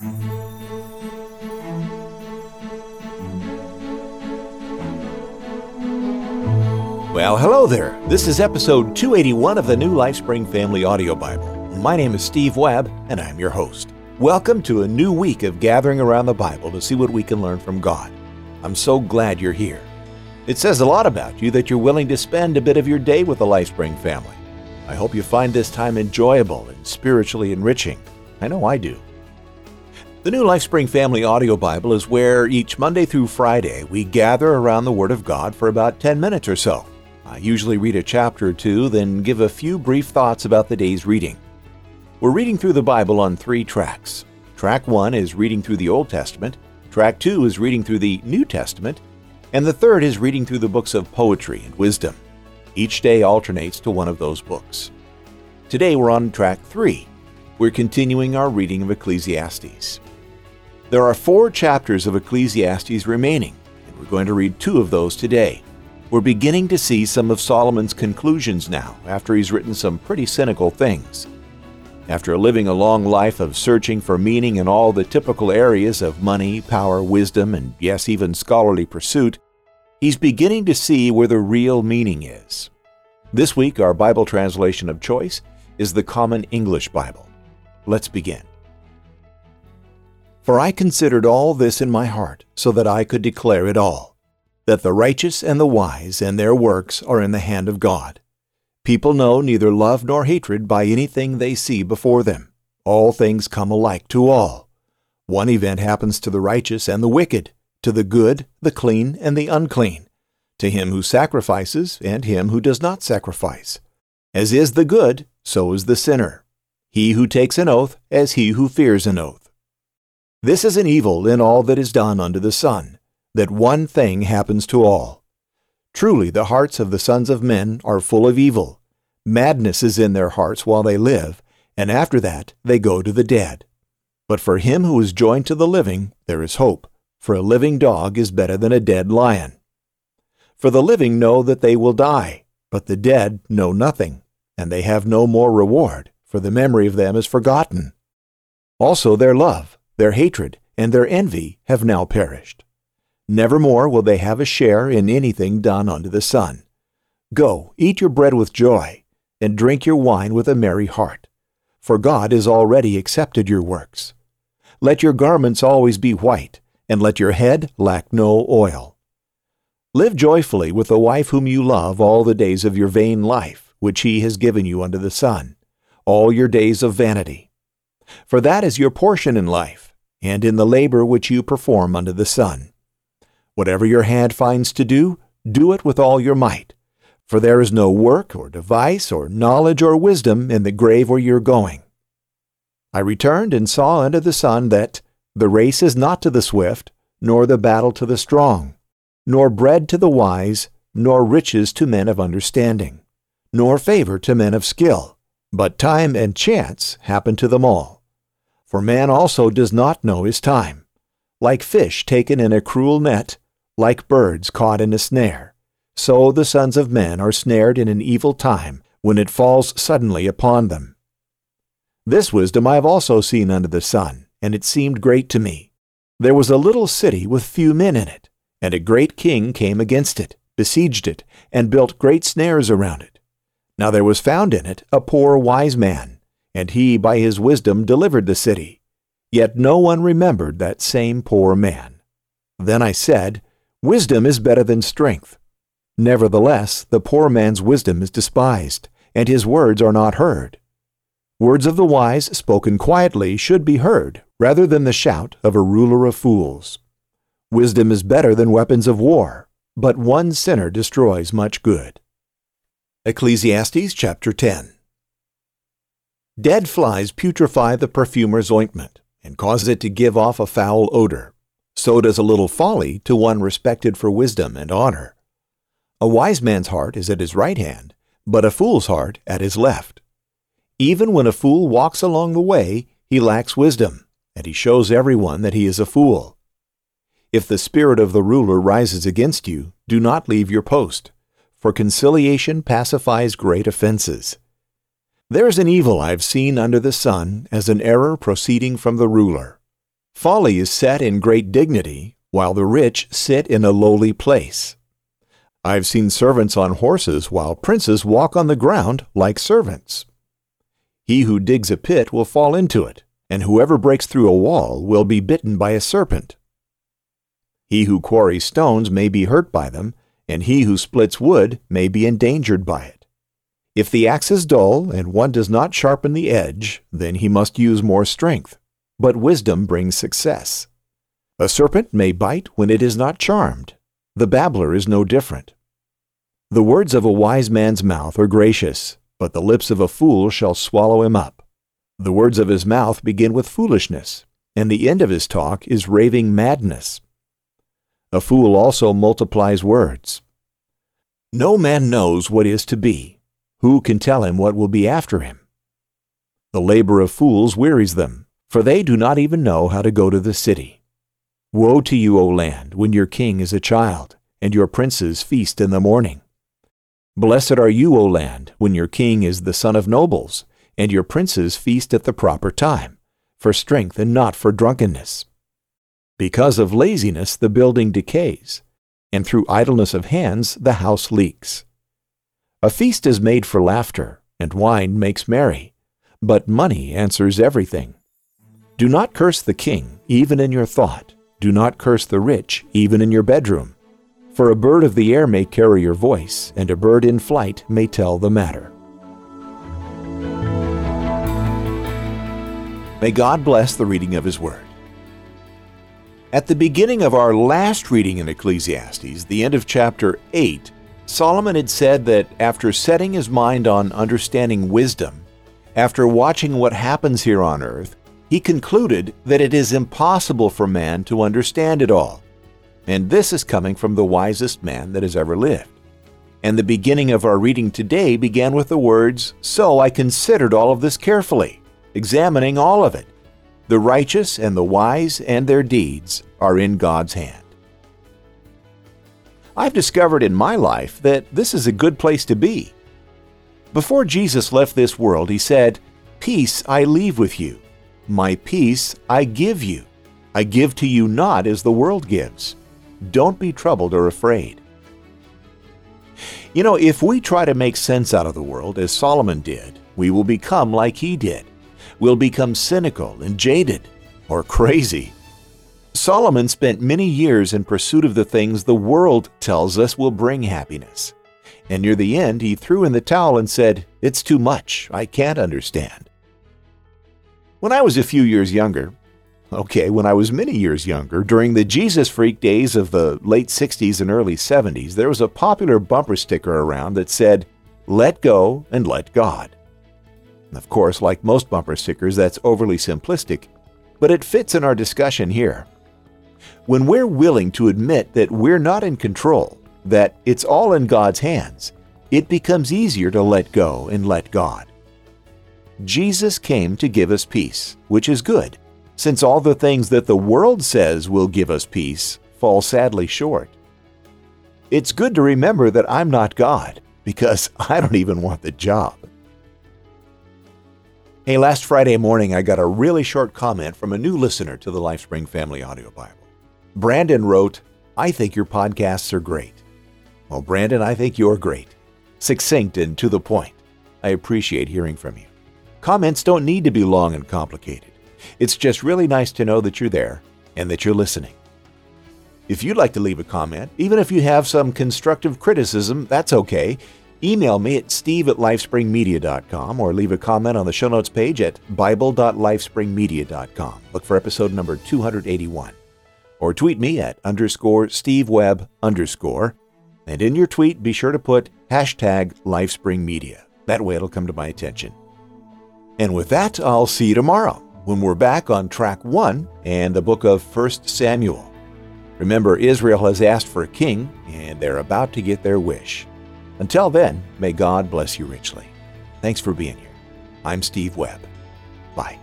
Well, hello there. This is episode 281 of the New LifeSpring Family Audio Bible. My name is Steve Webb, and I'm your host. Welcome to a new week of gathering around the Bible to see what we can learn from God. I'm so glad you're here. It says a lot about you that you're willing to spend a bit of your day with the LifeSpring family. I hope you find this time enjoyable and spiritually enriching. I know I do. The New LifeSpring Family Audio Bible is where each Monday through Friday we gather around the Word of God for about 10 minutes or so. I usually read a chapter or two, then give a few brief thoughts about the day's reading. We're reading through the Bible on 3 tracks. Track 1 is reading through the Old Testament, Track 2 is reading through the New Testament, and the third is reading through the books of poetry and wisdom. Each day alternates to one of those books. Today we're on Track 3. We're continuing our reading of Ecclesiastes. There are 4 chapters of Ecclesiastes remaining, and we're going to read 2 of those today. We're beginning to see some of Solomon's conclusions now, after he's written some pretty cynical things. After living a long life of searching for meaning in all the typical areas of money, power, wisdom, and yes, even scholarly pursuit, he's beginning to see where the real meaning is. This week, our Bible translation of choice is the Common English Bible. Let's begin. For I considered all this in my heart, so that I could declare it all, that the righteous and the wise and their works are in the hand of God. People know neither love nor hatred by anything they see before them. All things come alike to all. One event happens to the righteous and the wicked, to the good, the clean, and the unclean, to him who sacrifices and him who does not sacrifice. As is the good, so is the sinner. He who takes an oath, as he who fears an oath. This is an evil in all that is done under the sun, that one thing happens to all. Truly the hearts of the sons of men are full of evil. Madness is in their hearts while they live, and after that they go to the dead. But for him who is joined to the living there is hope, for a living dog is better than a dead lion. For the living know that they will die, but the dead know nothing, and they have no more reward, for the memory of them is forgotten. Also their love, their hatred, and their envy have now perished. Nevermore will they have a share in anything done under the sun. Go, eat your bread with joy, and drink your wine with a merry heart, for God has already accepted your works. Let your garments always be white, and let your head lack no oil. Live joyfully with the wife whom you love all the days of your vain life, which he has given you under the sun, all your days of vanity. For that is your portion in life, and in the labor which you perform under the sun. Whatever your hand finds to do, do it with all your might, for there is no work or device or knowledge or wisdom in the grave where you're going. I returned and saw under the sun that the race is not to the swift, nor the battle to the strong, nor bread to the wise, nor riches to men of understanding, nor favor to men of skill, but time and chance happen to them all. For man also does not know his time. Like fish taken in a cruel net, like birds caught in a snare, so the sons of men are snared in an evil time when it falls suddenly upon them. This wisdom I have also seen under the sun, and it seemed great to me. There was a little city with few men in it, and a great king came against it, besieged it, and built great snares around it. Now there was found in it a poor wise man, and he by his wisdom delivered the city. Yet no one remembered that same poor man. Then I said, Wisdom is better than strength. Nevertheless, the poor man's wisdom is despised, and his words are not heard. Words of the wise spoken quietly should be heard, rather than the shout of a ruler of fools. Wisdom is better than weapons of war, but one sinner destroys much good. Ecclesiastes chapter 10. Dead flies putrefy the perfumer's ointment, and cause it to give off a foul odor. So does a little folly to one respected for wisdom and honor. A wise man's heart is at his right hand, but a fool's heart at his left. Even when a fool walks along the way, he lacks wisdom, and he shows everyone that he is a fool. If the spirit of the ruler rises against you, do not leave your post, for conciliation pacifies great offenses. There is an evil I have seen under the sun as an error proceeding from the ruler. Folly is set in great dignity, while the rich sit in a lowly place. I've seen servants on horses, while princes walk on the ground like servants. He who digs a pit will fall into it, and whoever breaks through a wall will be bitten by a serpent. He who quarries stones may be hurt by them, and he who splits wood may be endangered by it. If the axe is dull, and one does not sharpen the edge, then he must use more strength. But wisdom brings success. A serpent may bite when it is not charmed. The babbler is no different. The words of a wise man's mouth are gracious, but the lips of a fool shall swallow him up. The words of his mouth begin with foolishness, and the end of his talk is raving madness. A fool also multiplies words. No man knows what is to be. Who can tell him what will be after him? The labor of fools wearies them, for they do not even know how to go to the city. Woe to you, O land, when your king is a child, and your princes feast in the morning. Blessed are you, O land, when your king is the son of nobles, and your princes feast at the proper time, for strength and not for drunkenness. Because of laziness the building decays, and through idleness of hands the house leaks. A feast is made for laughter, and wine makes merry, but money answers everything. Do not curse the king, even in your thought. Do not curse the rich, even in your bedroom. For a bird of the air may carry your voice, and a bird in flight may tell the matter. May God bless the reading of His Word. At the beginning of our last reading in Ecclesiastes, the end of chapter 8, Solomon had said that after setting his mind on understanding wisdom, after watching what happens here on earth, he concluded that it is impossible for man to understand it all. And this is coming from the wisest man that has ever lived. And the beginning of our reading today began with the words, "So I considered all of this carefully, examining all of it. The righteous and the wise and their deeds are in God's hand." I've discovered in my life that this is a good place to be. Before Jesus left this world, He said, "Peace I leave with you. My peace I give you. I give to you not as the world gives. Don't be troubled or afraid." You know, if we try to make sense out of the world, as Solomon did, we will become like he did. We'll become cynical and jaded, or crazy. Solomon spent many years in pursuit of the things the world tells us will bring happiness. And near the end, he threw in the towel and said, "It's too much. I can't understand." When I was a few years younger, when I was many years younger, during the Jesus Freak days of the late 60s and early 70s, there was a popular bumper sticker around that said, "Let go and let God." Of course, like most bumper stickers, that's overly simplistic, but it fits in our discussion here. When we're willing to admit that we're not in control, that it's all in God's hands, it becomes easier to let go and let God. Jesus came to give us peace, which is good, since all the things that the world says will give us peace fall sadly short. It's good to remember that I'm not God, because I don't even want the job. Hey, last Friday morning I got a really short comment from a new listener to the LifeSpring Family Audio Bible. Brandon wrote, "I think your podcasts are great." Well, Brandon, I think you're great. Succinct and to the point. I appreciate hearing from you. Comments don't need to be long and complicated. It's just really nice to know that you're there and that you're listening. If you'd like to leave a comment, even if you have some constructive criticism, that's okay. Email me at steve@lifespringmedia.com or leave a comment on the show notes page at bible.lifespringmedia.com. Look for episode number 281. Or tweet me at _SteveWebb_. And in your tweet, be sure to put #LifespringMedia. That way it'll come to my attention. And with that, I'll see you tomorrow when we're back on track 1 and the book of 1 Samuel. Remember, Israel has asked for a king, and they're about to get their wish. Until then, may God bless you richly. Thanks for being here. I'm Steve Webb. Bye.